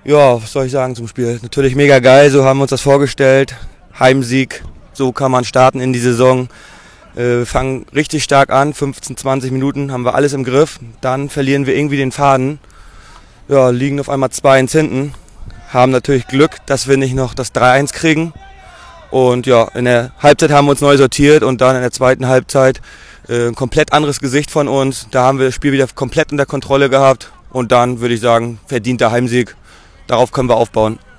Ja, was soll ich sagen zum Spiel? Natürlich mega geil, so haben wir uns das vorgestellt. Heimsieg, so kann man starten in die Saison. Wir fangen richtig stark an, 15, 20 Minuten haben wir alles im Griff. Dann verlieren wir irgendwie den Faden. Ja, liegen auf einmal 2-1 hinten. Haben natürlich Glück, dass wir nicht noch das 3-1 kriegen. Und ja, in der Halbzeit haben wir uns neu sortiert und dann in der zweiten Halbzeit ein komplett anderes Gesicht von uns. Da haben wir das Spiel wieder komplett unter Kontrolle gehabt. Und dann würde ich sagen, verdienter Heimsieg. Darauf können wir aufbauen.